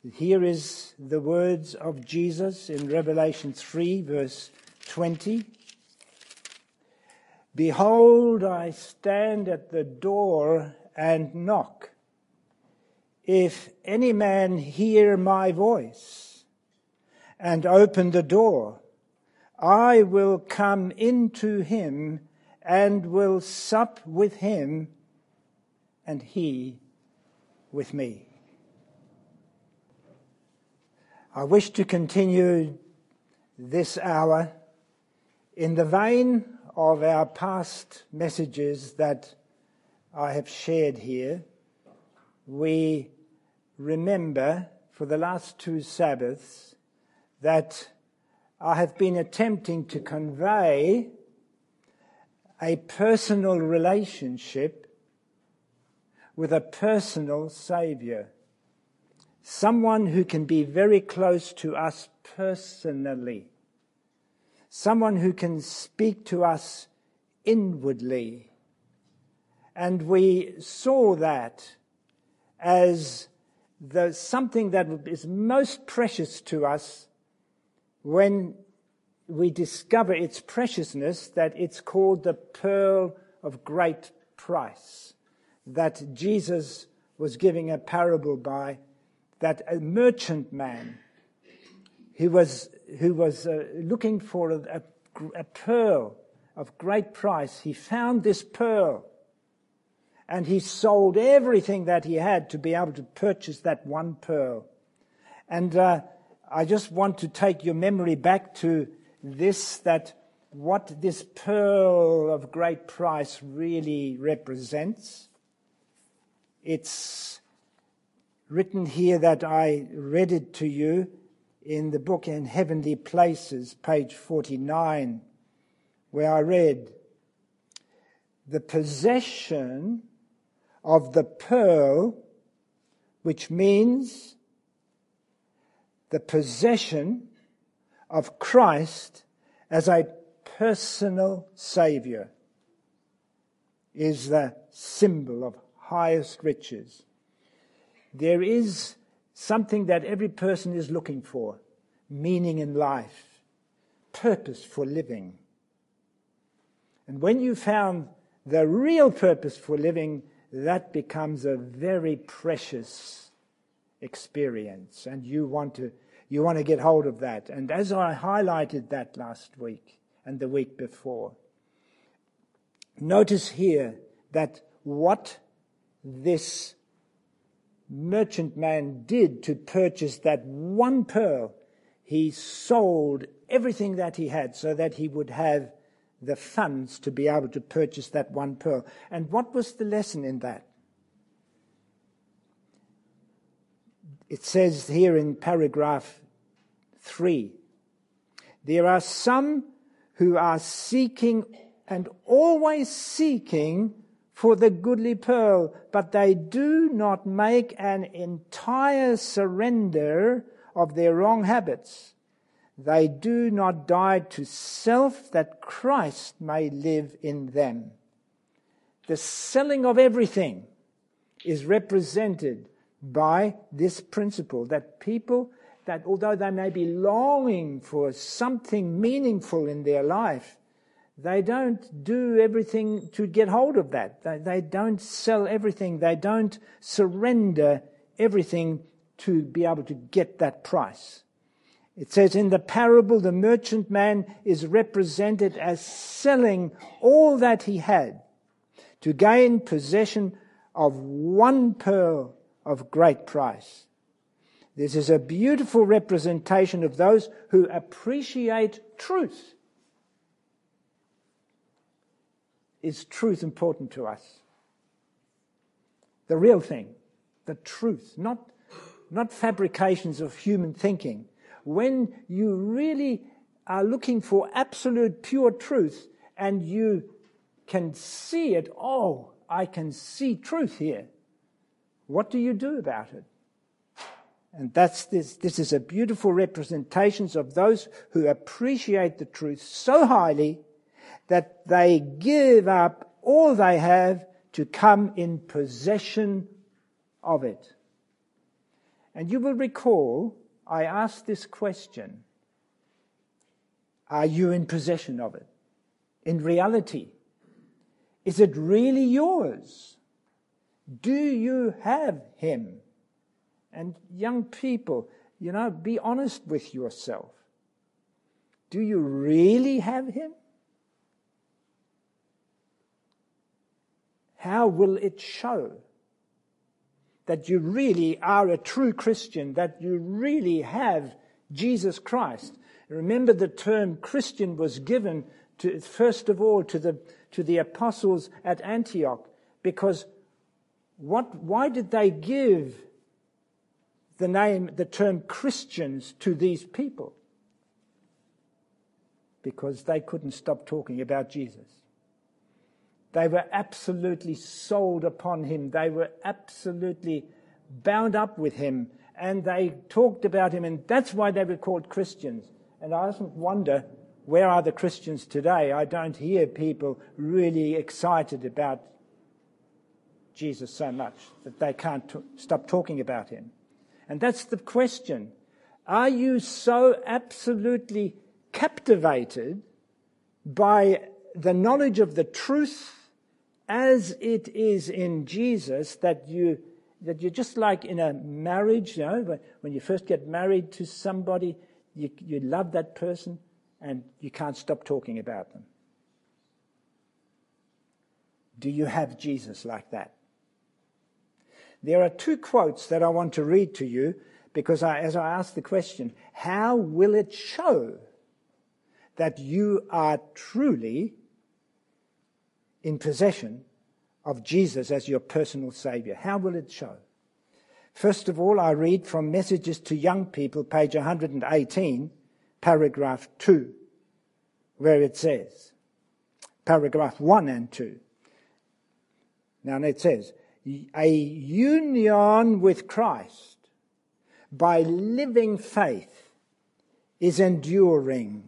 Here is the words of Jesus in Revelation 3, verse 20. Behold, I stand at the door and knock. If any man hear my voice and open the door, I will come into him and will sup with him and he with me. I wish to continue this hour in the vein of our past messages that I have shared here. We remember for the last 2 Sabbaths that I have been attempting to convey a personal relationship with a personal Saviour. Someone who can be very close to us personally. Someone who can speak to us inwardly. And we saw that as something that is most precious to us when we discover its preciousness, that it's called the pearl of great price, that Jesus was giving a parable by, that a merchant man who was looking for a pearl of great price, he found this pearl and he sold everything that he had to be able to purchase that one pearl. And I just want to take your memory back to this, that what this pearl of great price really represents. It's written here that I read it to you in the book In Heavenly Places, page 49, where I read, the possession of the pearl, which means the possession of Christ as a personal Saviour, is the symbol of highest riches. There is something that every person is looking for: meaning in life, purpose for living. And when you found the real purpose for living, that becomes a very precious experience, and you want to get hold of that. And as I highlighted that last week and the week before, notice here that what this merchant man did to purchase that one pearl, he sold everything that he had so that he would have the funds to be able to purchase that one pearl. And what was the lesson in that? It says here in paragraph 3, there are some who are seeking and always seeking for the goodly pearl, but they do not make an entire surrender of their wrong habits. They do not die to self that Christ may live in them. The selling of everything is represented by this principle, that people, that although they may be longing for something meaningful in their life, they don't do everything to get hold of that. They don't sell everything. They don't surrender everything to be able to get that price. It says in the parable, the merchant man is represented as selling all that he had to gain possession of one pearl of great price. This is a beautiful representation of those who appreciate truth. Is truth important to us? The real thing, the truth, not fabrications of human thinking. When you really are looking for absolute pure truth and you can see it, oh, I can see truth here. What do you do about it? And that's this. This is a beautiful representation of those who appreciate the truth so highly that they give up all they have to come in possession of it. And you will recall I asked this question: are you in possession of it? In reality, is it really yours? Do you have him? And young people, be honest with yourself. Do you really have him? How will it show that you really are a true Christian, that you really have Jesus Christ? Remember, the term Christian was given first of all to the apostles at Antioch, because why did they give the term Christians to these people? Because they couldn't stop talking about Jesus. They were absolutely sold upon him. They were absolutely bound up with him. And they talked about him. And that's why they were called Christians. And I often wonder, where are the Christians today? I don't hear people really excited about Jesus so much that they can't stop talking about him. And that's the question. Are you so absolutely captivated by the knowledge of the truth as it is in Jesus that you're just like in a marriage, when you first get married to somebody, you love that person and you can't stop talking about them? Do you have Jesus like that? There are two quotes that I want to read to you because as I ask the question, how will it show that you are truly in possession of Jesus as your personal Saviour? How will it show? First of all, I read from Messages to Young People, page 118, paragraph 2, where it says, paragraph 1 and 2. Now it says, a union with Christ by living faith is enduring.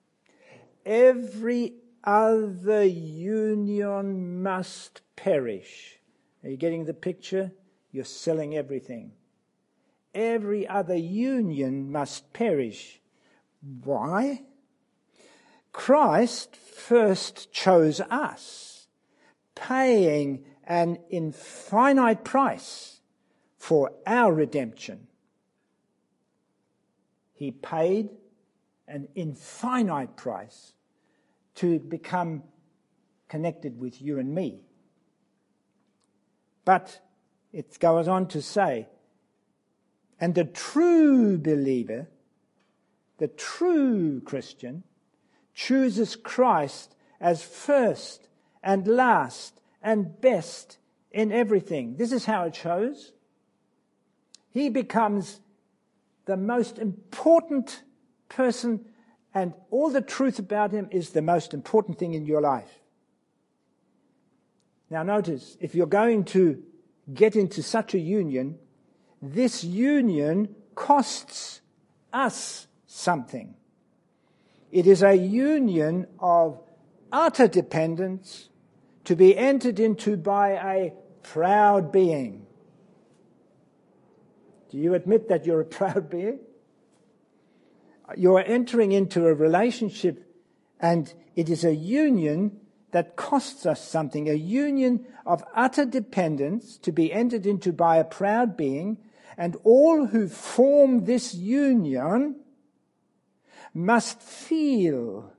Every other union must perish. Are you getting the picture? You're selling everything. Every other union must perish. Why? Christ first chose us, paying an infinite price for our redemption. He paid an infinite price to become connected with you and me. But it goes on to say, and the true believer, the true Christian, chooses Christ as first and last and best in everything. This is how it shows. He becomes the most important person, and all the truth about him is the most important thing in your life. Now notice, if you're going to get into such a union, this union costs us something. It is a union of utter dependence to be entered into by a proud being. Do you admit that you're a proud being? You're entering into a relationship, and it is a union that costs us something, a union of utter dependence to be entered into by a proud being, and all who form this union must feel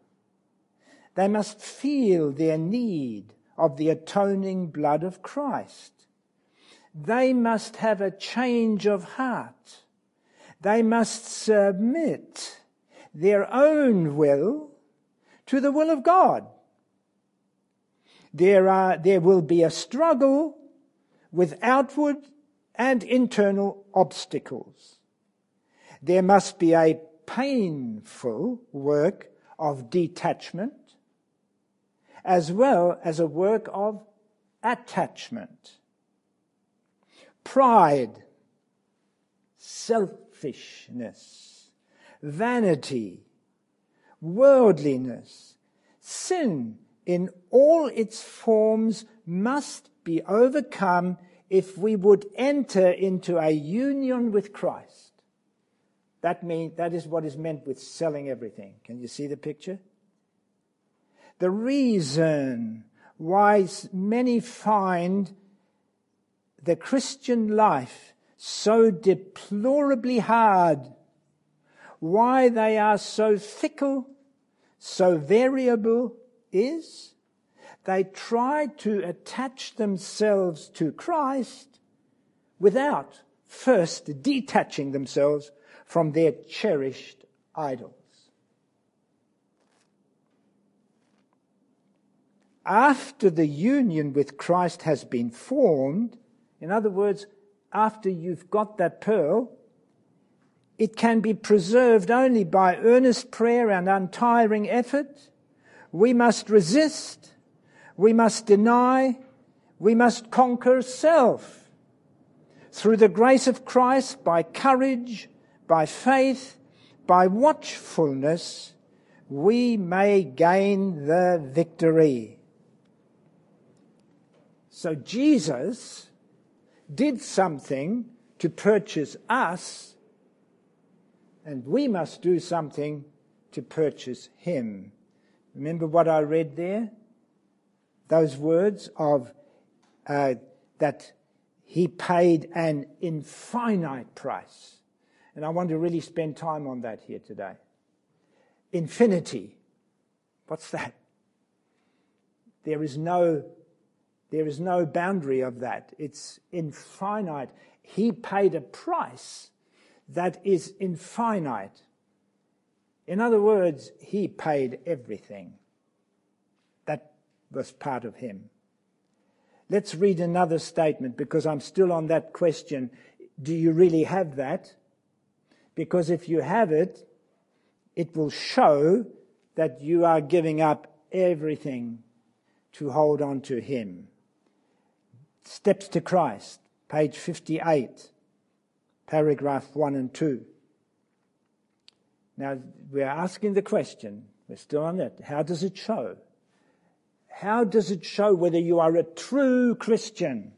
their need of the atoning blood of Christ. They must have a change of heart. They must submit their own will to the will of God. There will be a struggle with outward and internal obstacles. There must be a painful work of detachment as well as a work of attachment. Pride, selfishness, vanity, worldliness, sin in all its forms must be overcome if we would enter into a union with Christ, that is what is meant with selling everything. Can you see the picture? The reason why many find the Christian life so deplorably hard, why they are so fickle, so variable, is they try to attach themselves to Christ without first detaching themselves from their cherished idols. After the union with Christ has been formed, in other words, after you've got that pearl, it can be preserved only by earnest prayer and untiring effort. We must resist, we must deny, we must conquer self. Through the grace of Christ, by courage, by faith, by watchfulness, we may gain the victory. So Jesus did something to purchase us, and we must do something to purchase him. Remember what I read there? Those words of that he paid an infinite price. And I want to really spend time on that here today. Infinity. What's that? There is no boundary of that. It's infinite. He paid a price that is infinite. In other words, he paid everything. That was part of him. Let's read another statement, because I'm still on that question. Do you really have that? Because if you have it, it will show that you are giving up everything to hold on to him. Steps to Christ, page 58, paragraph 1 and 2. Now, we're asking the question, we're still on that, how does it show? How does it show whether you are a true Christian?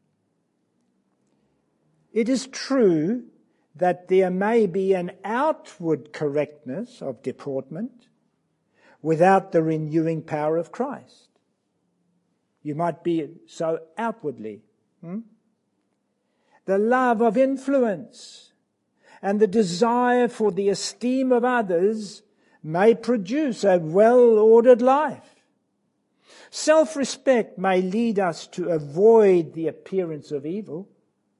It is true that there may be an outward correctness of deportment without the renewing power of Christ. You might be so outwardly. The love of influence and the desire for the esteem of others may produce a well-ordered life. Self-respect may lead us to avoid the appearance of evil.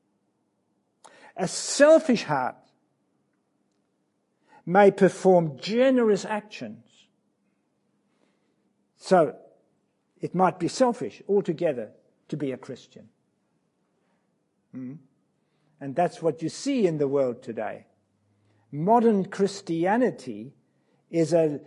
A selfish heart may perform generous actions. So, it might be selfish altogether to be a Christian. And that's what you see in the world today. Modern Christianity is a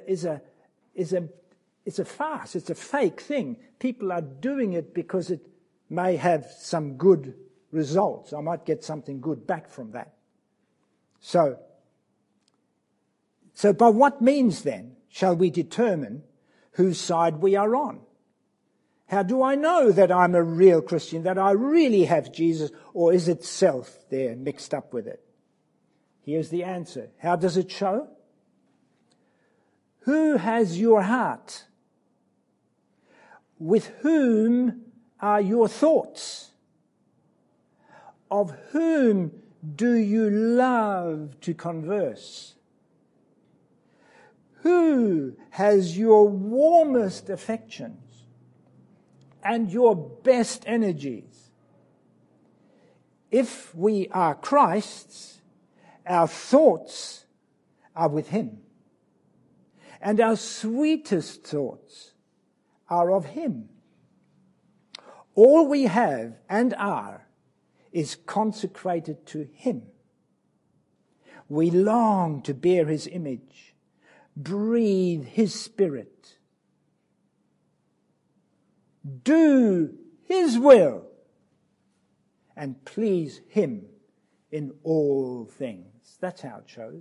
farce. It's a fake thing. People are doing it because it may have some good results. I might get something good back from that. So by what means then shall we determine whose side we are on? How do I know that I'm a real Christian, that I really have Jesus, or is it self there mixed up with it? Here's the answer. How does it show? Who has your heart? With whom are your thoughts? Of whom do you love to converse? Who has your warmest affections and your best energies? If we are Christ's, our thoughts are with him, and our sweetest thoughts are of him. All we have and are is consecrated to him. We long to bear his image, breathe his spirit, do his will, and please him in all things. That's how it shows.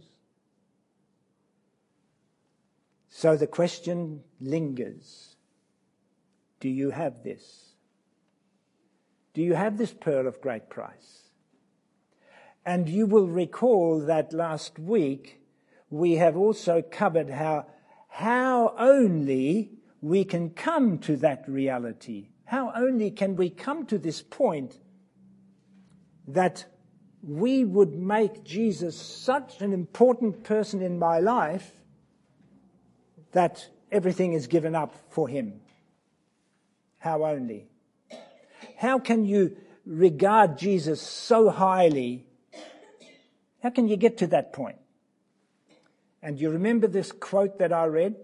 So the question lingers. Do you have this? Do you have this pearl of great price? And you will recall that last week we have also covered how only we can come to that reality. How only can we come to this point that we would make Jesus such an important person in my life that everything is given up for him. How only? How can you regard Jesus so highly? How can you get to that point? And you remember this quote that I read?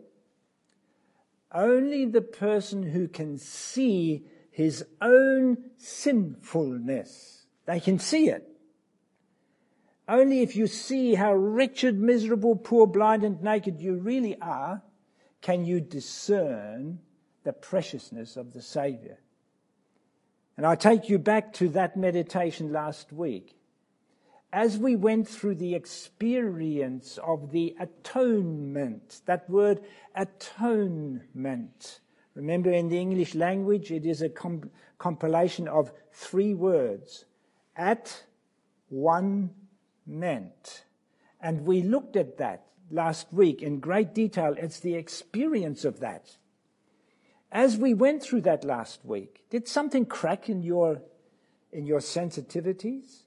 Only the person who can see his own sinfulness, they can see it. Only if you see how wretched, miserable, poor, blind and naked you really are, can you discern the preciousness of the Saviour. And I take you back to that meditation last week. As we went through the experience of the atonement, that word atonement, remember in the English language it is a compilation of 3 words, at, one, meant. And we looked at that last week in great detail. It's the experience of that. As we went through that last week, did something crack in your sensitivities?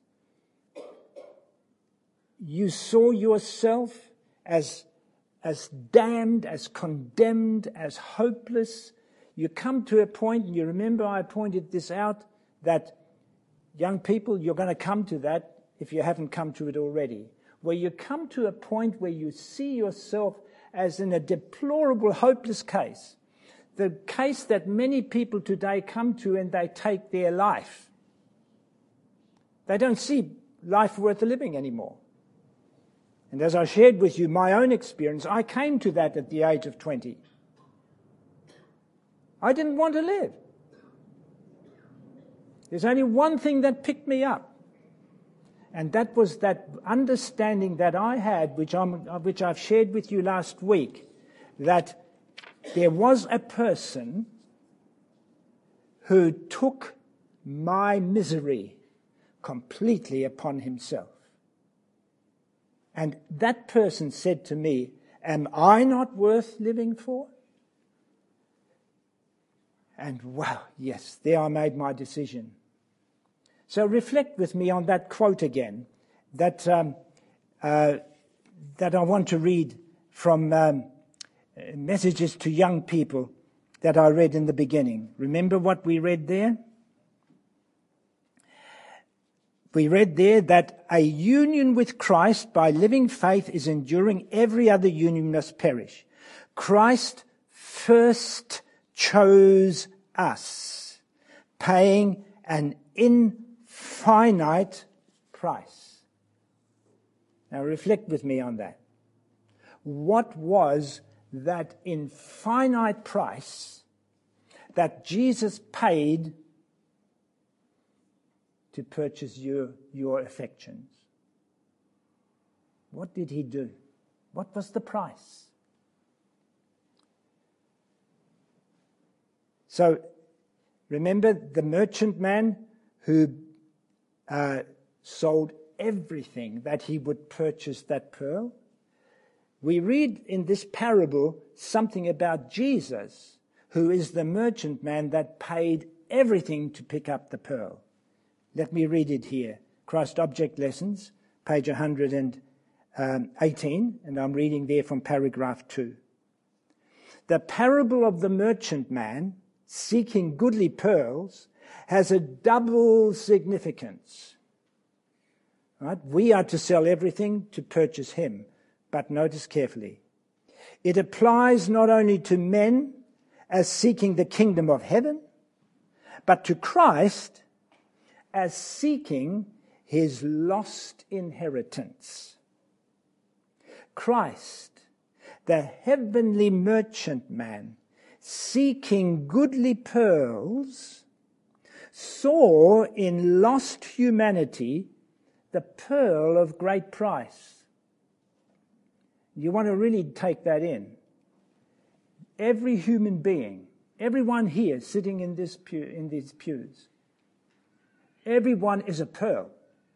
You saw yourself as damned, as condemned, as hopeless. You come to a point, and you remember I pointed this out, that young people, you're going to come to that if you haven't come to it already, where you come to a point where you see yourself as in a deplorable, hopeless case. The case that many people today come to and they take their life. They don't see life worth living anymore. And as I shared with you my own experience, I came to that at the age of 20. I didn't want to live. There's only one thing that picked me up. And that was that understanding that I had, which I've shared with you last week, that there was a person who took my misery completely upon himself. And that person said to me, am I not worth living for? And wow, yes, there I made my decision. So reflect with me on that quote again, that I want to read from Messages to Young People that I read in the beginning. Remember what we read there? We read there that a union with Christ by living faith is enduring. Every other union must perish. Christ first chose us, paying an infinite price. Now reflect with me on that. What was that infinite price that Jesus paid to purchase your affections? What did he do? What was the price? So remember the merchant man who sold everything that he would purchase that pearl? We read in this parable something about Jesus, who is the merchant man that paid everything to pick up the pearl. Let me read it here. Christ Object Lessons, page 118, and I'm reading there from paragraph 2. The parable of the merchant man seeking goodly pearls has a double significance. Right? We are to sell everything to purchase him, but notice carefully. It applies not only to men as seeking the kingdom of heaven, but to Christ as seeking his lost inheritance. Christ, the heavenly merchant man, seeking goodly pearls, saw in lost humanity the pearl of great price. You want to really take that in. Every human being, everyone here sitting in these pews, Everyone is a pearl.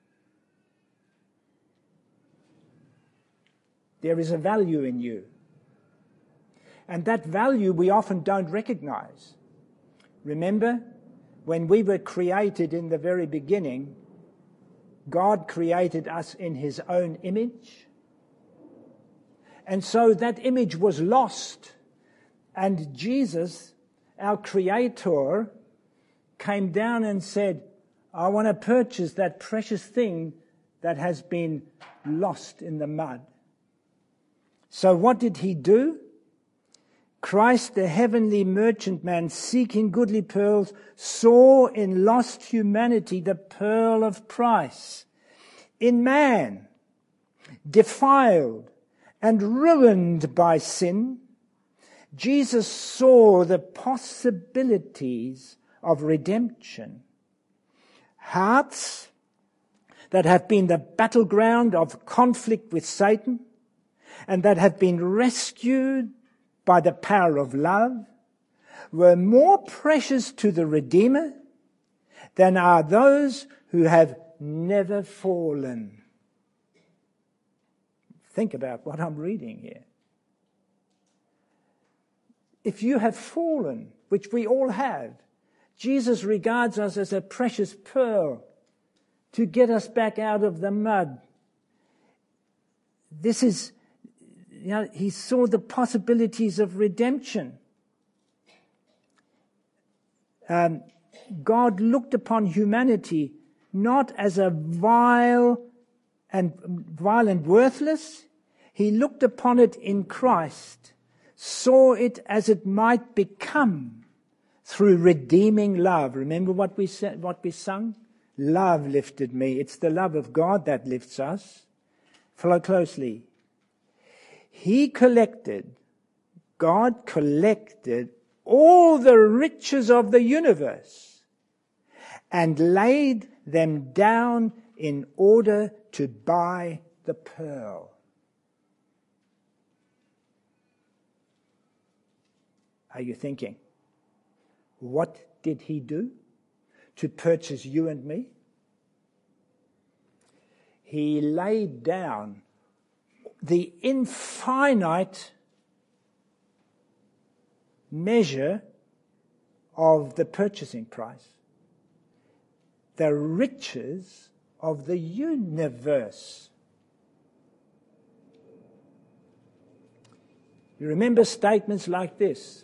There is a value in you. And that value we often don't recognize. Remember, when we were created in the very beginning, God created us in his own image. And so that image was lost. And Jesus, our Creator, came down and said, I want to purchase that precious thing that has been lost in the mud. So what did he do? Christ, the heavenly merchantman, seeking goodly pearls, saw in lost humanity the pearl of price. In man, defiled and ruined by sin, Jesus saw the possibilities of redemption. Hearts that have been the battleground of conflict with Satan and that have been rescued by the power of love were more precious to the Redeemer than are those who have never fallen. Think about what I'm reading here. If you have fallen, which we all have, Jesus regards us as a precious pearl to get us back out of the mud. This is, he saw the possibilities of redemption. God looked upon humanity not as a vile and worthless. He looked upon it in Christ, saw it as it might become through redeeming love. Remember what we said, what we sung? Love lifted me. It's the love of God that lifts us. Follow closely. God collected all the riches of the universe and laid them down in order to buy the pearl. Are you thinking? What did he do to purchase you and me? He laid down the infinite measure of the purchasing price, the riches of the universe. You remember statements like this,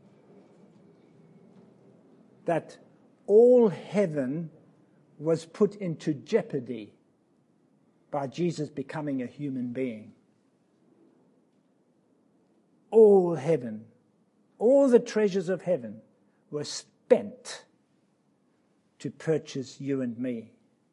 that all heaven was put into jeopardy by Jesus becoming a human being. All heaven, all the treasures of heaven were spent to purchase you and me.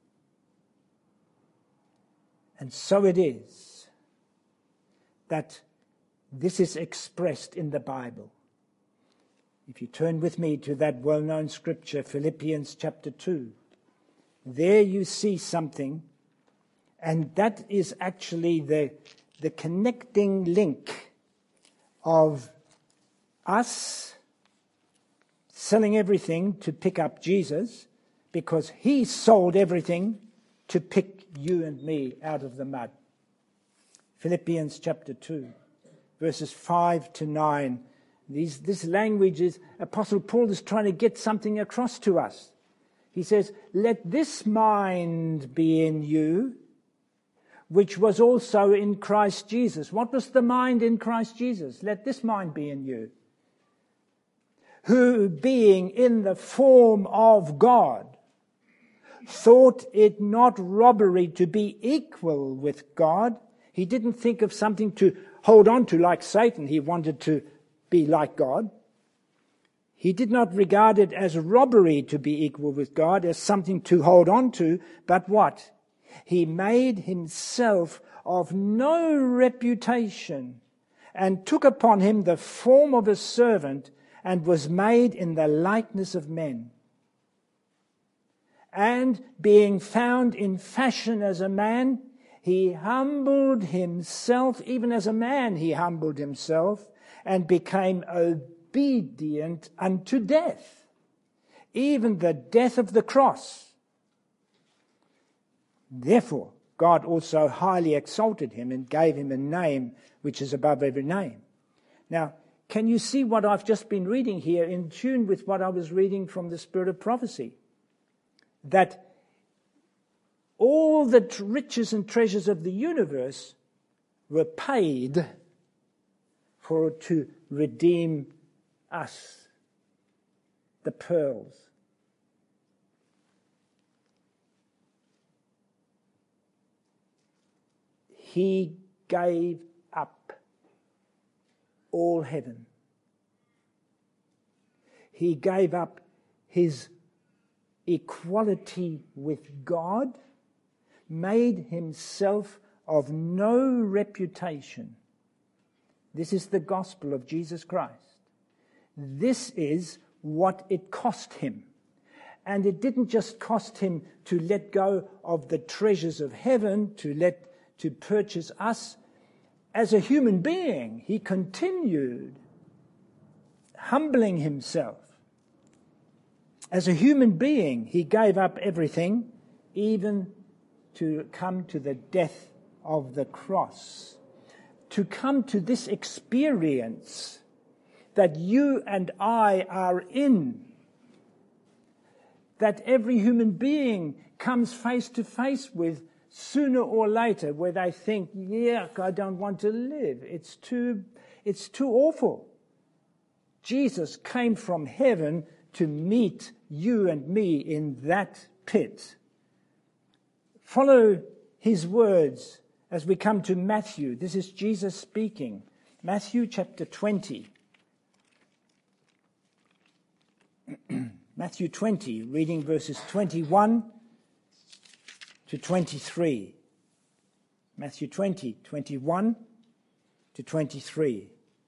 And so it is that this is expressed in the Bible. If you turn with me to that well-known scripture, Philippians chapter 2, there you see something, and that is actually the connecting link of us selling everything to pick up Jesus, because he sold everything to pick you and me out of the mud. Philippians chapter 2, verses 5 to 9. This language is, Apostle Paul is trying to get something across to us. He says, let this mind be in you, which was also in Christ Jesus. What was the mind in Christ Jesus? Let this mind be in you. Who, being in the form of God, thought it not robbery to be equal with God. He didn't think of something to hold on to like Satan. He wanted to be like God. He did not regard it as robbery to be equal with God, as something to hold on to, but what? He made himself of no reputation and took upon him the form of a servant and was made in the likeness of men. And being found in fashion as a man, he humbled himself, even as a man he humbled himself, and became obedient unto death, even the death of the cross. Therefore, God also highly exalted him and gave him a name which is above every name. Now, can you see what I've just been reading here in tune with what I was reading from the Spirit of Prophecy? That all the riches and treasures of the universe were paid to redeem us, the pearls. He gave up all heaven. He gave up his equality with God, made himself of no reputation. This is the gospel of Jesus Christ. This is what it cost him. And it didn't just cost him to let go of the treasures of heaven, to purchase us. As a human being, he continued humbling himself. As a human being, he gave up everything, even to come to the death of the cross, to come to this experience that you and I are in, that every human being comes face to face with sooner or later, where they think, I don't want to live. It's too awful. Jesus came from heaven to meet you and me in that pit. Follow his words as we come to Matthew. This is Jesus speaking. Matthew chapter 20. Matthew 20, reading verses 21 to 23. Matthew 20, 21 to 23.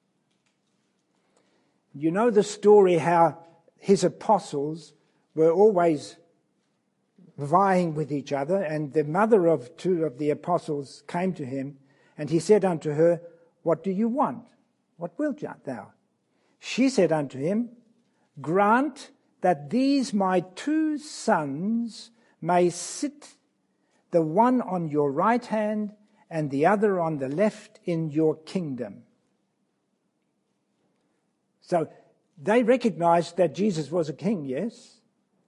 You know the story how his apostles were always vying with each other, and the mother of two of the apostles came to him, and he said unto her, What do you want? What wilt thou? She said unto him, Grant that these my two sons may sit, the one on your right hand and the other on the left in your kingdom. So they recognized that Jesus was a king, yes?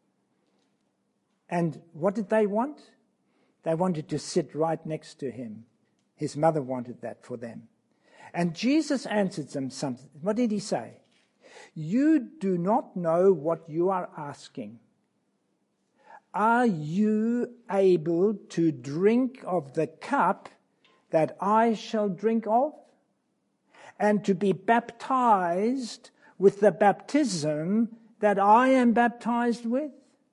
And what did they want? They wanted to sit right next to him. His mother wanted that for them. And Jesus answered them something. What did he say? You do not know what you are asking. Are you able to drink of the cup that I shall drink of? And to be baptized with the baptism that I am baptized with?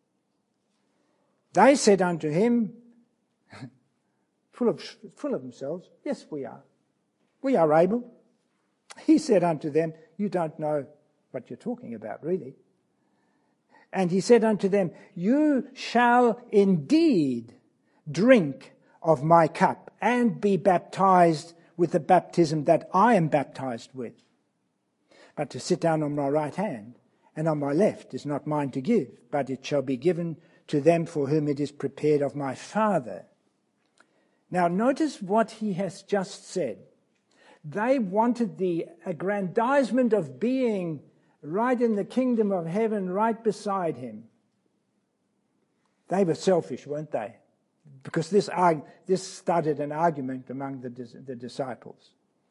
They said unto him, full of themselves, Yes, we are. We are able. He said unto them, You don't know what you're talking about, really. And he said unto them, You shall indeed drink of my cup and be baptized with the baptism that I am baptized with. But to sit down on my right hand and on my left is not mine to give, but it shall be given to them for whom it is prepared of my Father. Now notice what he has just said. They wanted the aggrandizement of being right in the kingdom of heaven, right beside him. They were selfish, weren't they? Because this started an argument among the disciples.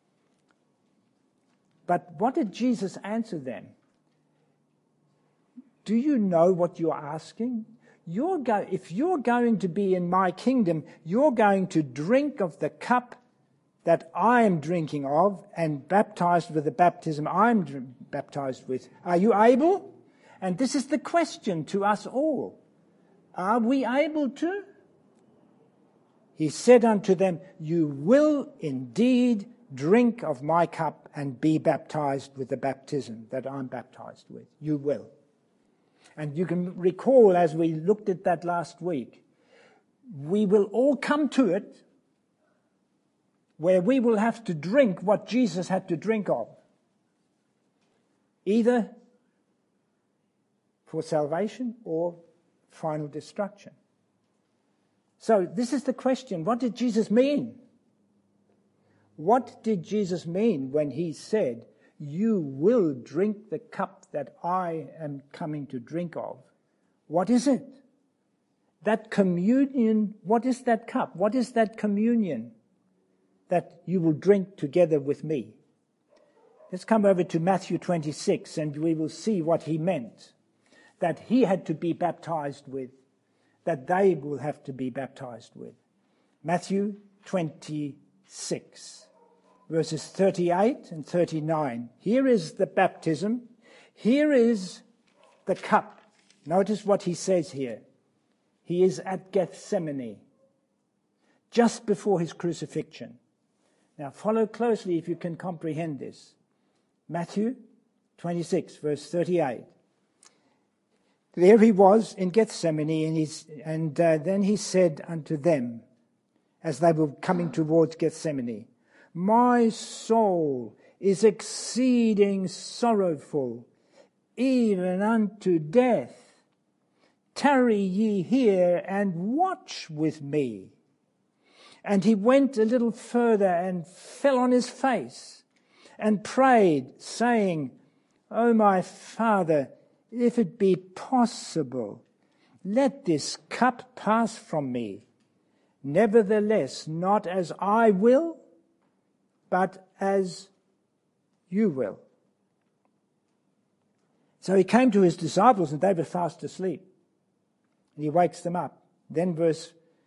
But what did Jesus answer them? Do you know what you're asking? If you're going to be in my kingdom, you're going to drink of the cup that I am drinking of and baptized with the baptism I'm baptized with. Are you able? And this is the question to us all. Are we able to? He said unto them, You will indeed drink of my cup and be baptized with the baptism that I'm baptized with. You will. And you can recall, as we looked at that last week, we will all come to it where we will have to drink what Jesus had to drink of. Either for salvation or final destruction. So this is the question. What did Jesus mean? What did Jesus mean when he said, you will drink the cup that I am coming to drink of? What is it? That communion, what is that cup? What is that communion that you will drink together with me? Let's come over to Matthew 26 and we will see what he meant. That he had to be baptized with, that they will have to be baptized with. Matthew 26, verses 38 and 39. Here is the baptism. Here is the cup. Notice what he says here. He is at Gethsemane, just before his crucifixion. Now follow closely if you can comprehend this. Matthew 26, verse 38. There he was in Gethsemane, and then he said unto them, as they were coming towards Gethsemane, my soul is exceeding sorrowful, even unto death. Tarry ye here and watch with me. And he went a little further and fell on his face and prayed, saying, O my Father, if it be possible, let this cup pass from me. Nevertheless, not as I will, but as you will. So he came to his disciples and they were fast asleep. And he wakes them up. Then verse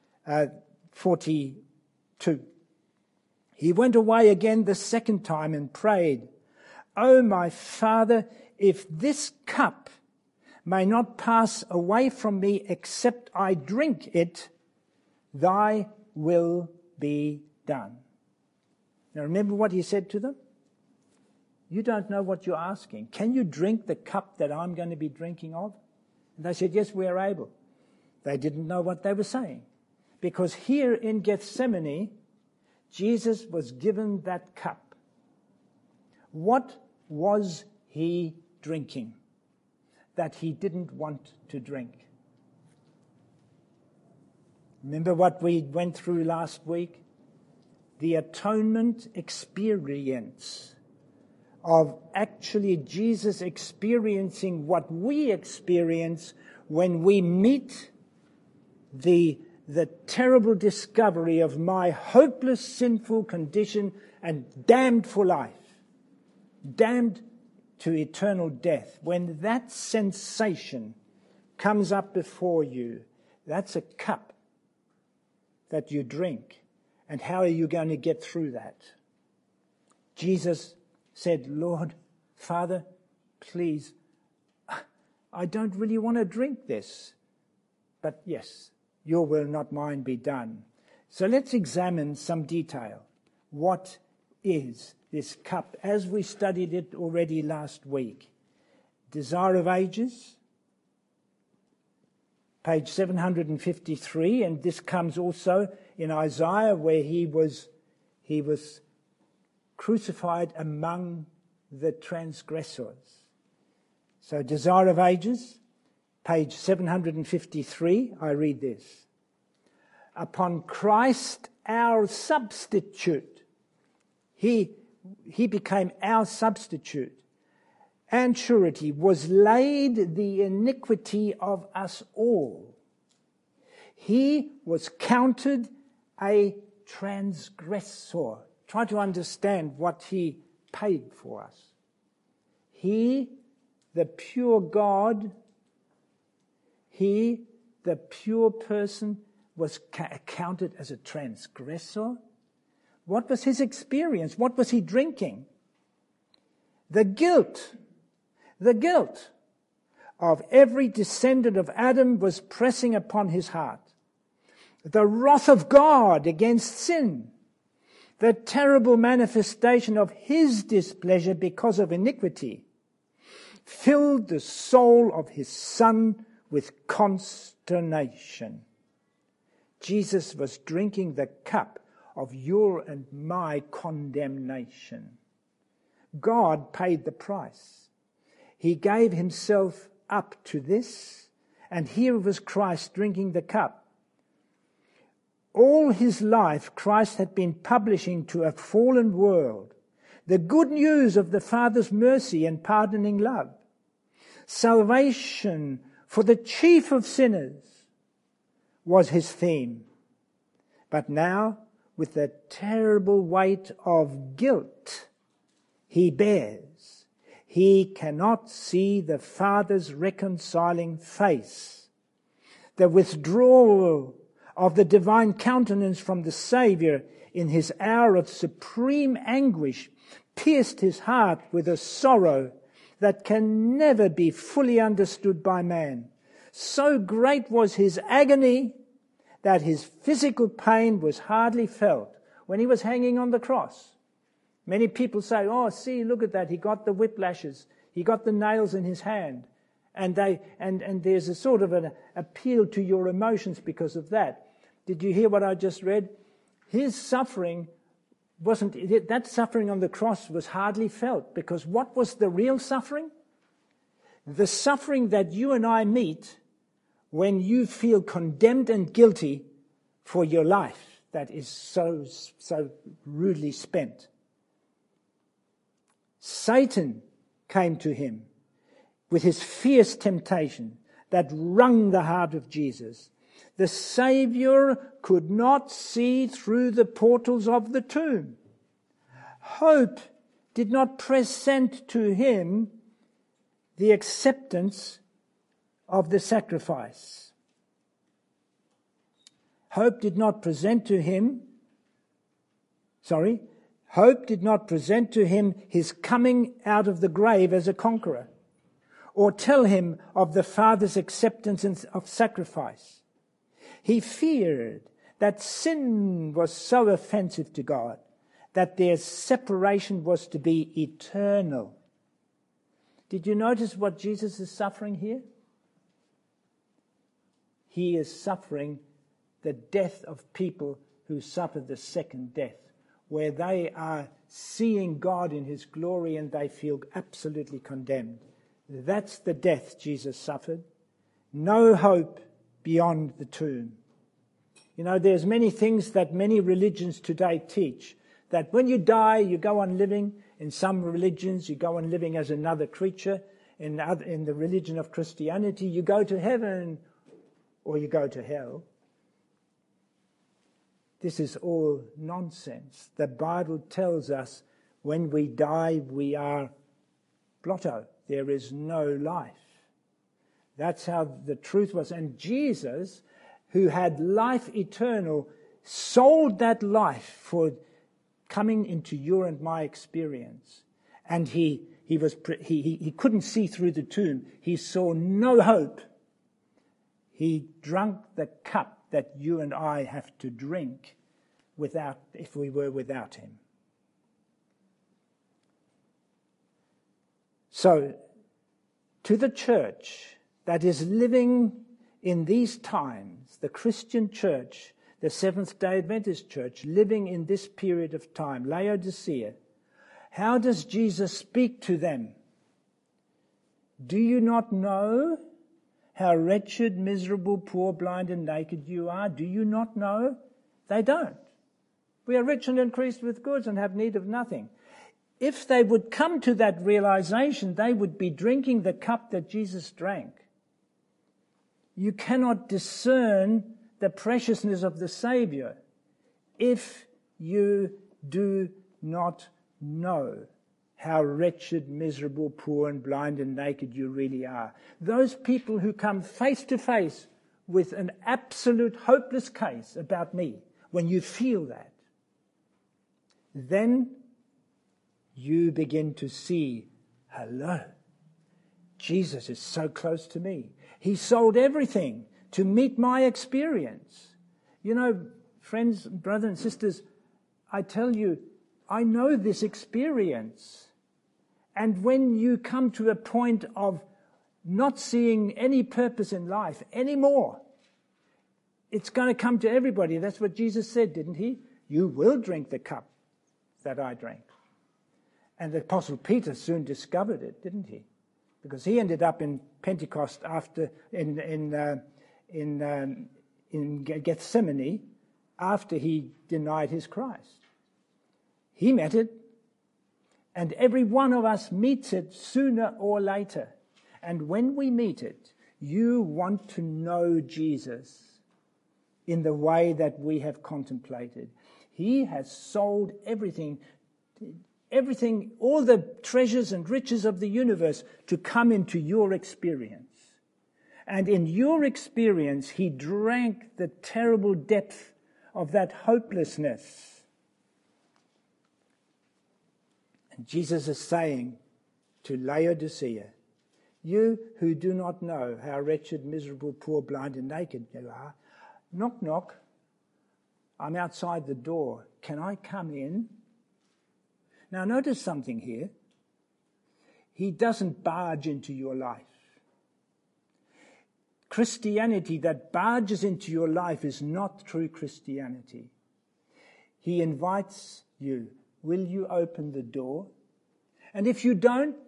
42. He went away again the second time and prayed, O my Father, if this cup may not pass away from me except I drink it, thy will be done. Now remember what he said to them? You don't know what you're asking. Can you drink the cup that I'm going to be drinking of? And they said, yes, we are able. They didn't know what they were saying. Because here in Gethsemane, Jesus was given that cup. What was he drinking that he didn't want to drink? Remember what we went through last week? The atonement experience of actually Jesus experiencing what we experience when we meet the terrible discovery of my hopeless, sinful condition and damned for life, damned to eternal death. When that sensation comes up before you, that's a cup that you drink. And how are you going to get through that? Jesus said, Lord, Father, please, I don't really want to drink this. But yes, your will, not mine, be done. So let's examine some detail. What is this cup? As we studied it already last week. Desire of Ages, page 753, and this comes also in Isaiah where he was crucified among the transgressors. So Desire of Ages, page 753, I read this. Upon Christ our substitute, he became our substitute, and surety was laid the iniquity of us all. He was counted a transgressor. Try to understand what he paid for us. He, the pure God, he, the pure person, was counted as a transgressor. What was his experience? What was he drinking? The guilt of every descendant of Adam was pressing upon his heart. The wrath of God against sin. The terrible manifestation of his displeasure because of iniquity filled the soul of his Son with consternation. Jesus was drinking the cup of your and my condemnation. God paid the price. He gave himself up to this, and here was Christ drinking the cup. All his life, Christ had been publishing to a fallen world the good news of the Father's mercy and pardoning love. Salvation for the chief of sinners was his theme. But now, with the terrible weight of guilt he bears, he cannot see the Father's reconciling face. The withdrawal of the divine countenance from the Saviour in his hour of supreme anguish pierced his heart with a sorrow that can never be fully understood by man. So great was his agony that his physical pain was hardly felt when he was hanging on the cross. Many people say, oh, see, look at that, he got the whiplashes, he got the nails in his hand. And there's a sort of an appeal to your emotions because of that. Did you hear what I just read? His suffering that suffering on the cross was hardly felt, because what was the real suffering? The suffering that you and I meet when you feel condemned and guilty for your life that is so rudely spent. Satan came to him with his fierce temptation that wrung the heart of Jesus. The Saviour could not see through the portals of the tomb. Hope did not present to him the acceptance of the sacrifice. Hope did not present to him his coming out of the grave as a conqueror, or tell him of the Father's acceptance of sacrifice. He feared that sin was so offensive to God that their separation was to be eternal. Did you notice what Jesus is suffering here? He is suffering the death of people who suffer the second death, where they are seeing God in his glory and they feel absolutely condemned. That's the death Jesus suffered. No hope beyond the tomb. You know, there's many things that many religions today teach, that when you die, you go on living. In some religions, you go on living as another creature. In the religion of Christianity, you go to heaven or you go to hell. This is all nonsense. The Bible tells us when we die, we are blotto. There is no life. That's how the truth was. And Jesus, who had life eternal, sold that life for coming into your and my experience. And he couldn't see through the tomb. He saw no hope. He drank the cup that you and I have to drink if we were without him. So, to the church that is living in these times, the Christian church, the Seventh-day Adventist church, living in this period of time, Laodicea, how does Jesus speak to them? Do you not know how wretched, miserable, poor, blind, and naked you are? Do you not know? They don't. We are rich and increased with goods and have need of nothing. If they would come to that realization, they would be drinking the cup that Jesus drank. You cannot discern the preciousness of the Saviour if you do not know how wretched, miserable, poor and blind and naked you really are. Those people who come face to face with an absolute hopeless case about me, when you feel that, then you begin to see, hello, Jesus is so close to me. He sold everything to meet my experience. You know, friends, brothers and sisters, I tell you, I know this experience. And when you come to a point of not seeing any purpose in life anymore, it's going to come to everybody. That's what Jesus said, didn't he? You will drink the cup that I drank. And the Apostle Peter soon discovered it, didn't he? Because he ended up in Pentecost in Gethsemane, after he denied his Christ. He met it, and every one of us meets it sooner or later. And when we meet it, you want to know Jesus in the way that we have contemplated. He has sold everything, all the treasures and riches of the universe to come into your experience. And in your experience, he drank the terrible depth of that hopelessness. And Jesus is saying to Laodicea, you who do not know how wretched, miserable, poor, blind and naked you are, knock, knock. I'm outside the door. Can I come in? Now notice something here. He doesn't barge into your life. Christianity that barges into your life is not true Christianity. He invites you. Will you open the door? And if you don't,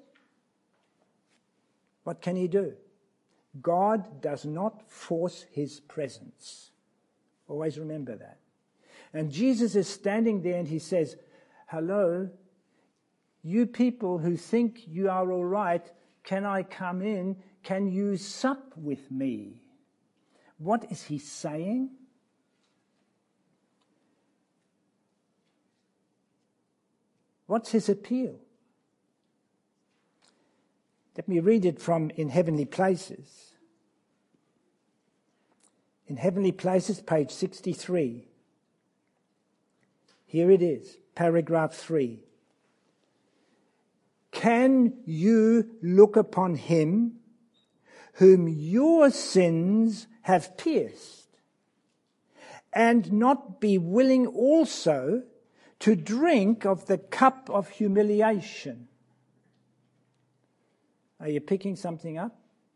what can he do? God does not force his presence. Always remember that. And Jesus is standing there and he says, hello, you people who think you are all right, can I come in? Can you sup with me? What is he saying? What's his appeal? Let me read it from In Heavenly Places. In Heavenly Places, page 63. Here it is, paragraph 3. Can you look upon him whom your sins have pierced, and not be willing also to drink of the cup of humiliation? Are you picking something up?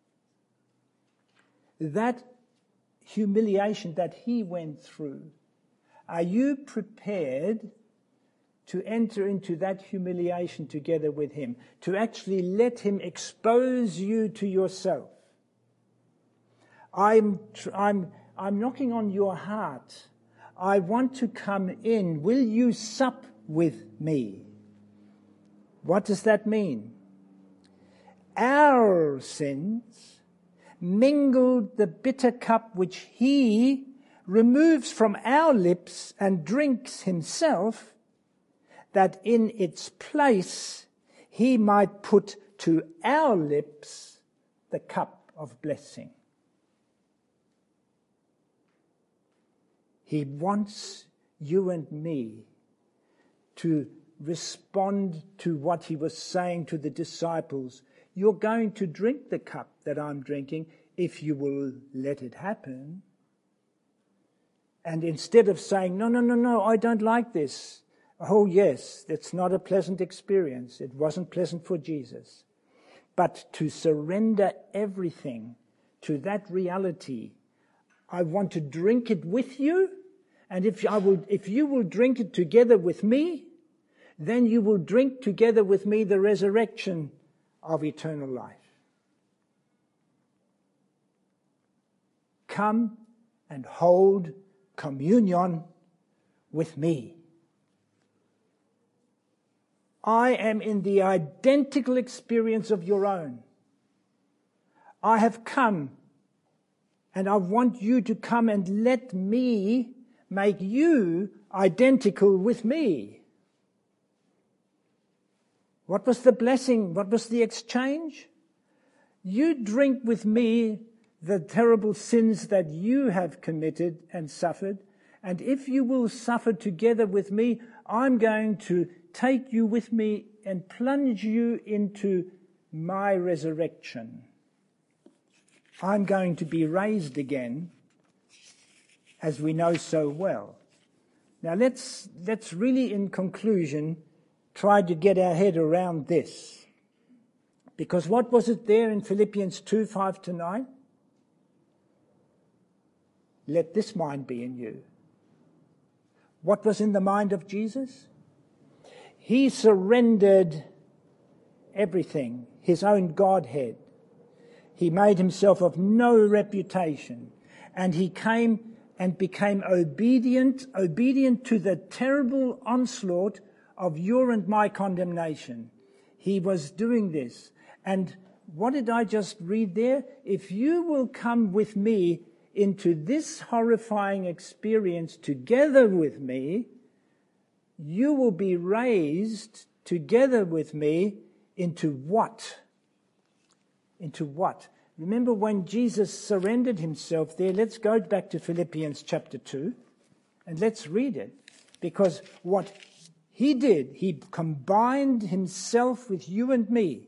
That humiliation that he went through, are you prepared to enter into that humiliation together with him, to actually let him expose you to yourself? I'm knocking on your heart. I want to come in. Will you sup with me? What does that mean? Our sins mingled the bitter cup which he removes from our lips and drinks himself, that in its place he might put to our lips the cup of blessing. He wants you and me to respond to what he was saying to the disciples. You're going to drink the cup that I'm drinking if you will let it happen. And instead of saying, no, I don't like this. Oh yes, it's not a pleasant experience. It wasn't pleasant for Jesus. But to surrender everything to that reality. I want to drink it with you. And if you will drink it together with me, then you will drink together with me the resurrection of eternal life. Come and hold communion with me. I am in the identical experience of your own. I have come, and I want you to come and let me make you identical with me. What was the blessing? What was the exchange? You drink with me the terrible sins that you have committed and suffered, and if you will suffer together with me, I'm going to take you with me and plunge you into my resurrection. I'm going to be raised again, as we know so well. Now let's really, in conclusion, try to get our head around this. Because what was it there in Philippians 2, 5-9? Let this mind be in you. What was in the mind of Jesus? He surrendered everything, his own Godhead. He made himself of no reputation, and he came and became obedient to the terrible onslaught of your and my condemnation. He was doing this. And what did I just read there? If you will come with me into this horrifying experience together with me, you will be raised together with me into what? Into what? Remember when Jesus surrendered himself there? Let's go back to Philippians chapter 2 and let's read it. Because what he did, he combined himself with you and me.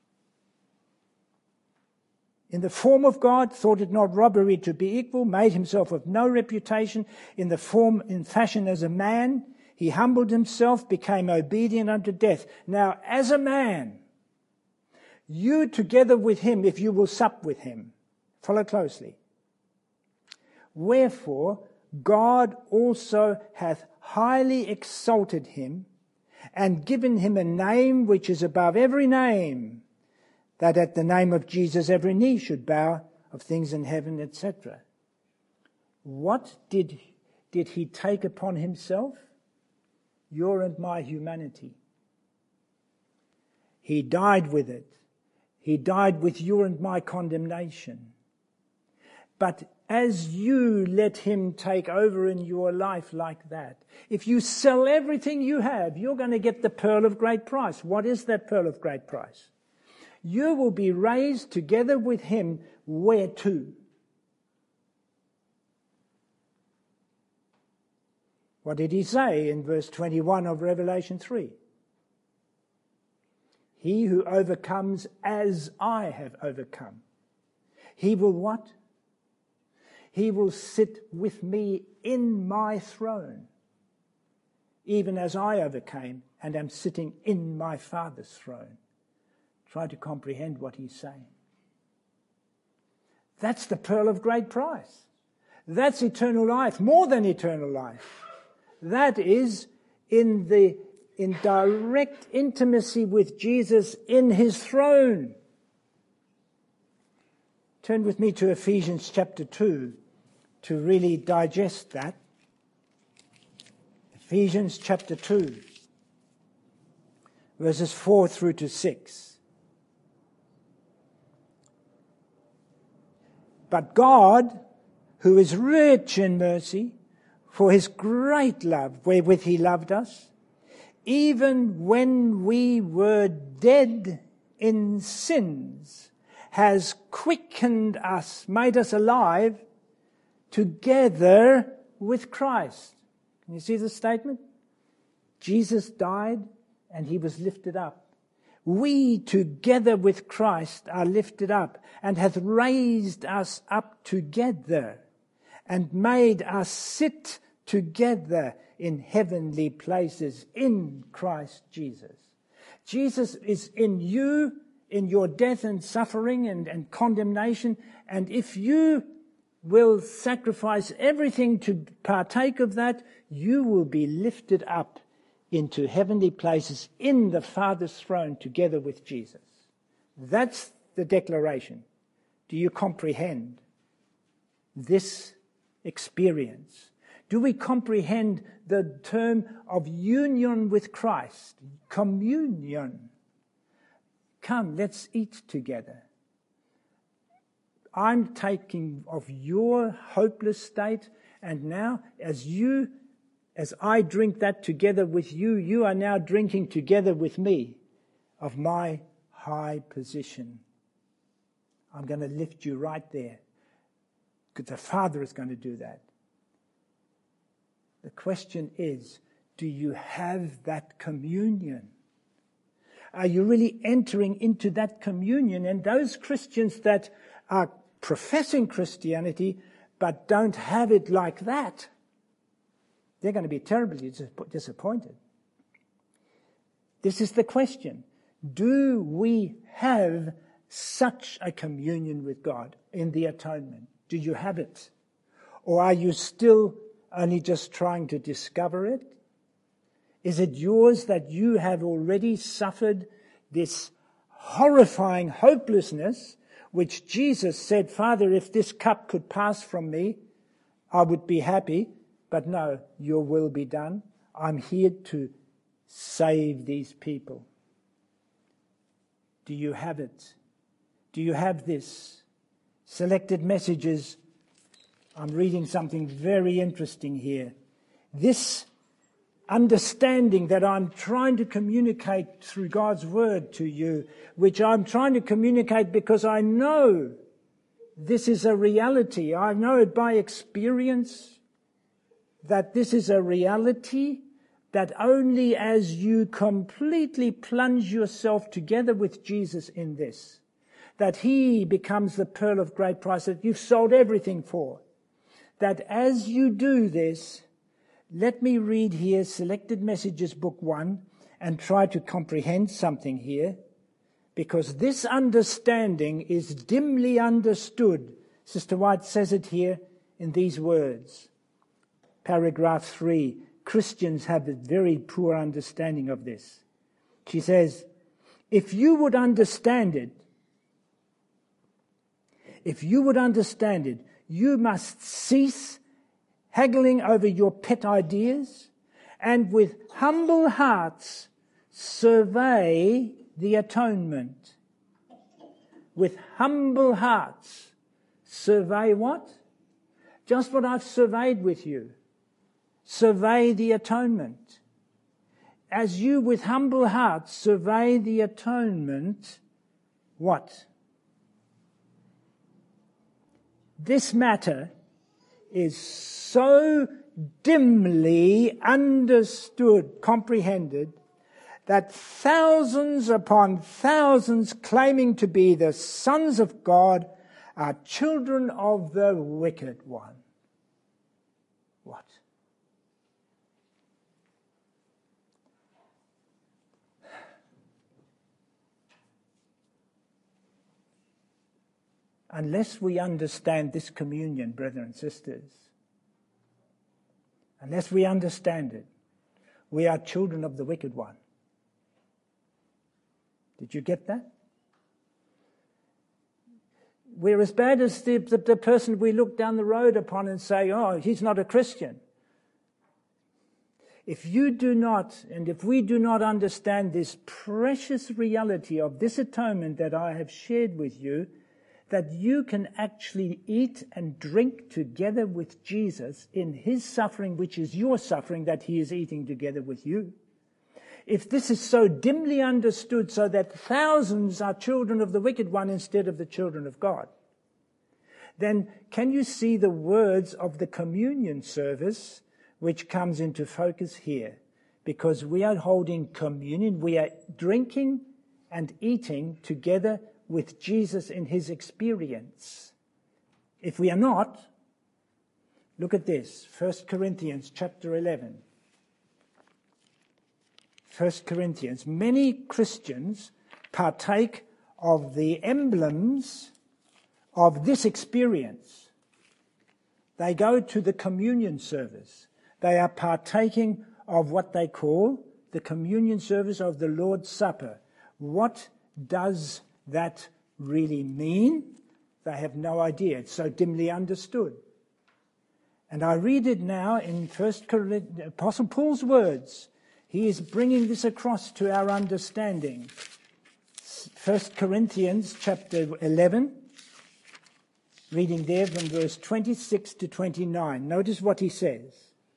In the form of God, thought it not robbery to be equal, made himself of no reputation, in fashion as a man. He humbled himself, became obedient unto death. Now, as a man, you together with him, if you will sup with him, follow closely. Wherefore, God also hath highly exalted him, and given him a name which is above every name, that at the name of Jesus every knee should bow, of things in heaven, etc. What did he take upon himself? Your and my humanity. He died with it. He died with your and my condemnation. But as you let him take over in your life like that, if you sell everything you have, you're going to get the pearl of great price. What is that pearl of great price? You will be raised together with him where to? What did he say in verse 21 of Revelation 3? He who overcomes as I have overcome. He will what? He will sit with me in my throne, even as I overcame and am sitting in my Father's throne. Try to comprehend what he's saying. That's the pearl of great price. That's eternal life, more than eternal life. That is in direct intimacy with Jesus in his throne. Turn with me to Ephesians chapter 2 to really digest that. Ephesians chapter 2, verses 4 through to 6. But God, who is rich in mercy, for his great love wherewith he loved us, even when we were dead in sins, has quickened us, made us alive together with Christ. Can you see the statement? Jesus died and he was lifted up. We together with Christ are lifted up, and hath raised us up together and made us sit together in heavenly places in Christ Jesus. Jesus is in you, in your death and suffering and condemnation, and if you will sacrifice everything to partake of that, you will be lifted up into heavenly places in the Father's throne together with Jesus. That's the declaration. Do you comprehend this experience? Do we comprehend the term of union with Christ? Communion. Come, let's eat together. I'm taking of your hopeless state, and now as I drink that together with you, you are now drinking together with me of my high position. I'm going to lift you right there, because the Father is going to do that. The question is, do you have that communion? Are you really entering into that communion? And those Christians that are professing Christianity but don't have it like that, they're going to be terribly disappointed. This is the question. Do we have such a communion with God in the atonement? Do you have it? Or are you still only just trying to discover it? Is it yours that you have already suffered this horrifying hopelessness, which Jesus said, Father, if this cup could pass from me, I would be happy, but no, your will be done. I'm here to save these people. Do you have it? Do you have this? Selected Messages. I'm reading something very interesting here. This understanding that I'm trying to communicate through God's word to you, which I'm trying to communicate because I know this is a reality. I know it by experience that this is a reality, that only as you completely plunge yourself together with Jesus in this, that he becomes the pearl of great price that you've sold everything for, that as you do this, let me read here Selected Messages, Book 1, and try to comprehend something here, because this understanding is dimly understood. Sister White says it here in these words. Paragraph 3. Christians have a very poor understanding of this. She says, if you would understand it, you must cease haggling over your pet ideas and with humble hearts survey the atonement. With humble hearts survey what? Just what I've surveyed with you. Survey the atonement. As you with humble hearts survey the atonement, what? This matter is so dimly understood, comprehended, that thousands upon thousands claiming to be the sons of God are children of the wicked one. What? Unless we understand this communion, brethren and sisters, unless we understand it, we are children of the wicked one. Did you get that? We're as bad as the person we look down the road upon and say, oh, he's not a Christian. If you do not, and if we do not understand this precious reality of this atonement that I have shared with you, that you can actually eat and drink together with Jesus in his suffering, which is your suffering that he is eating together with you. If this is so dimly understood so that thousands are children of the wicked one instead of the children of God, then can you see the words of the communion service which comes into focus here? Because we are holding communion, we are drinking and eating together with Jesus in his experience. If we are not, look at this, 1 Corinthians chapter 11. 1 Corinthians, many Christians partake of the emblems of this experience. They go to the communion service. They are partaking of what they call the communion service of the Lord's Supper. What does that really mean? They have no idea. It's so dimly understood. And I read it now in 1 Corinthians, Apostle Paul's words. He is bringing this across to our understanding. 1 Corinthians chapter 11, reading there from verse 26 to 29. Notice what he says.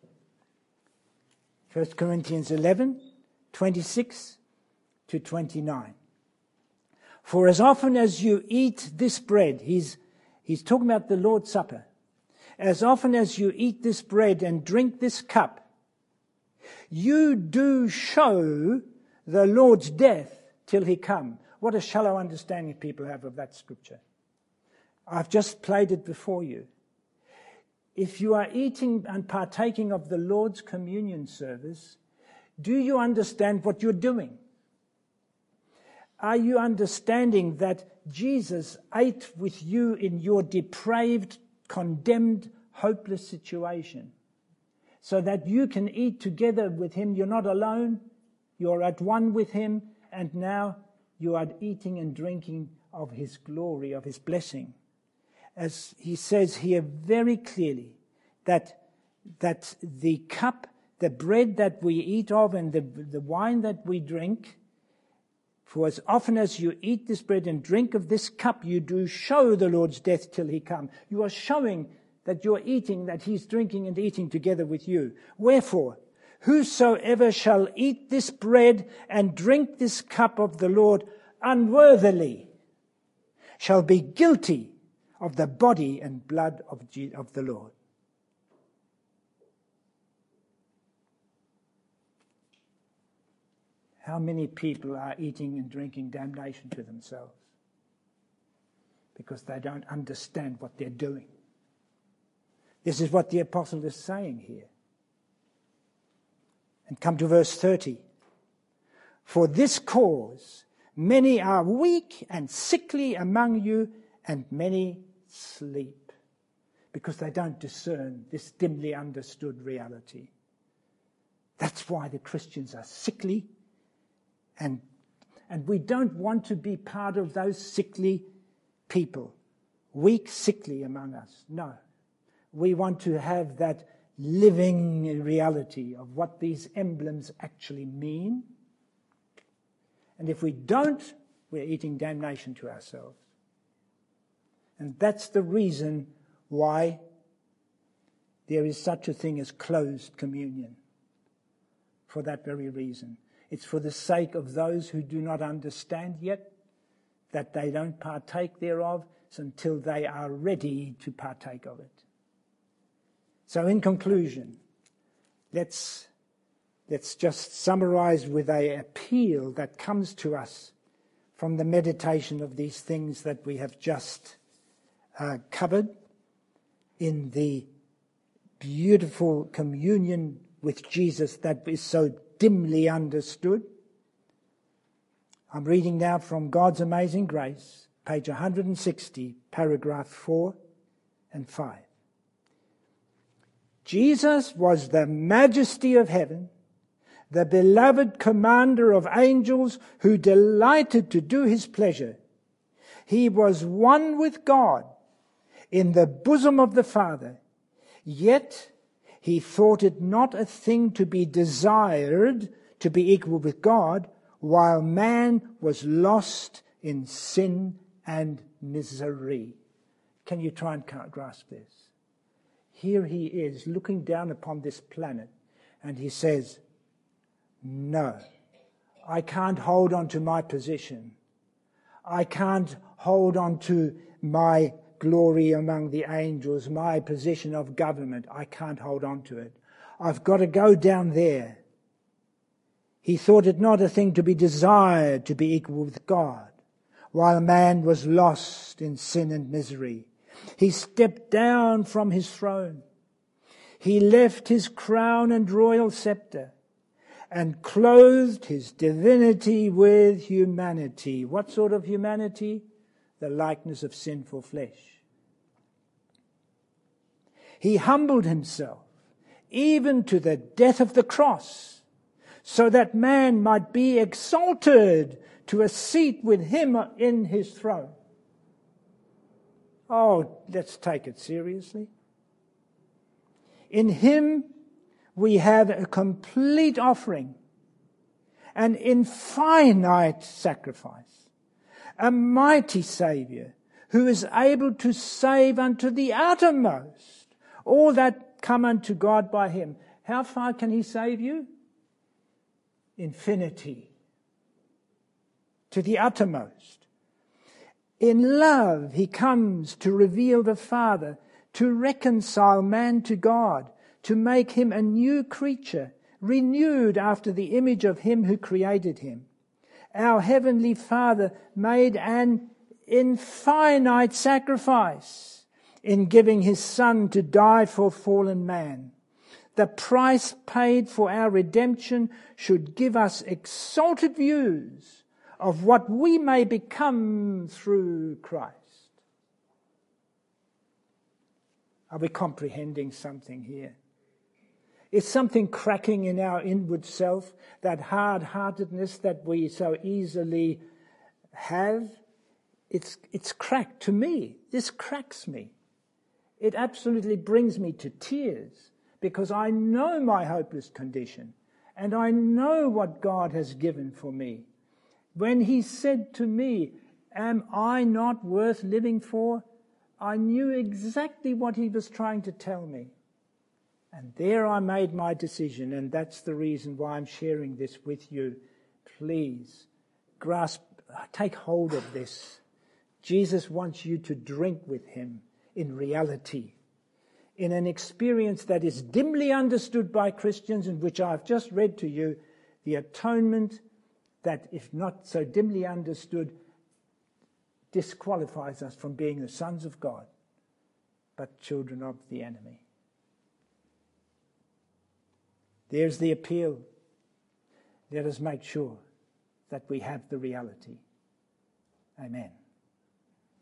1 Corinthians 11, 26 to 29. For as often as you eat this bread, he's talking about the Lord's Supper. As often as you eat this bread and drink this cup, you do show the Lord's death till he come. What a shallow understanding people have of that scripture. I've just played it before you. If you are eating and partaking of the Lord's communion service, do you understand what you're doing? Are you understanding that Jesus ate with you in your depraved, condemned, hopeless situation? So that you can eat together with him. You're not alone. You're at one with him. And now you are eating and drinking of his glory, of his blessing. As he says here very clearly, that the cup, the bread that we eat of and the wine that we drink, for as often as you eat this bread and drink of this cup, you do show the Lord's death till he come. You are showing that you're eating, that he's drinking and eating together with you. Wherefore, whosoever shall eat this bread and drink this cup of the Lord unworthily shall be guilty of the body and blood of the Lord. How many people are eating and drinking damnation to themselves because they don't understand what they're doing? This is what the apostle is saying here. And come to verse 30. For this cause many are weak and sickly among you, and many sleep, because they don't discern this dimly understood reality. That's why the Christians are sickly, and we don't want to be part of those sickly people, weak, sickly among us. No, we want to have that living reality of what these emblems actually mean. And if we don't, we're eating damnation to ourselves. And that's the reason why there is such a thing as closed communion. For that very reason. It's for the sake of those who do not understand yet, that they don't partake thereof until they are ready to partake of it. So in conclusion, let's just summarize with an appeal that comes to us from the meditation of these things that we have just covered in the beautiful communion with Jesus that is so dimly understood. I'm reading now from God's Amazing Grace, page 160, paragraph 4 and 5. Jesus was the majesty of heaven, the beloved commander of angels who delighted to do his pleasure. He was one with God in the bosom of the Father, yet he thought it not a thing to be desired to be equal with God, while man was lost in sin and misery. Can you try and grasp this? Here he is looking down upon this planet, and he says, no, I can't hold on to my position. I can't hold on to my glory among the angels, my position of government. I can't hold on to it. I've got to go down there. He thought it not a thing to be desired to be equal with God, while man was lost in sin and misery. He stepped down from his throne. He left his crown and royal scepter and clothed his divinity with humanity. What sort of humanity? The likeness of sinful flesh. He humbled himself even to the death of the cross, so that man might be exalted to a seat with him in his throne. Oh, let's take it seriously. In him we have a complete offering, an infinite sacrifice, a mighty Saviour who is able to save unto the uttermost all that come unto God by him. How far can he save you? Infinity. To the uttermost. In love, he comes to reveal the Father, to reconcile man to God, to make him a new creature, renewed after the image of him who created him. Our Heavenly Father made an infinite sacrifice in giving his Son to die for fallen man. The price paid for our redemption should give us exalted views of what we may become through Christ. Are we comprehending something here? Is something cracking in our inward self, that hard-heartedness that we so easily have? It's cracked to me. This cracks me. It absolutely brings me to tears because I know my hopeless condition and I know what God has given for me. When he said to me, "Am I not worth living for?" I knew exactly what he was trying to tell me. And there I made my decision, and that's the reason why I'm sharing this with you. Please take hold of this. Jesus wants you to drink with him in reality, in an experience that is dimly understood by Christians, and which I've just read to you, the atonement that, if not so dimly understood, disqualifies us from being the sons of God, but children of the enemy. There's the appeal. Let us make sure that we have the reality. Amen.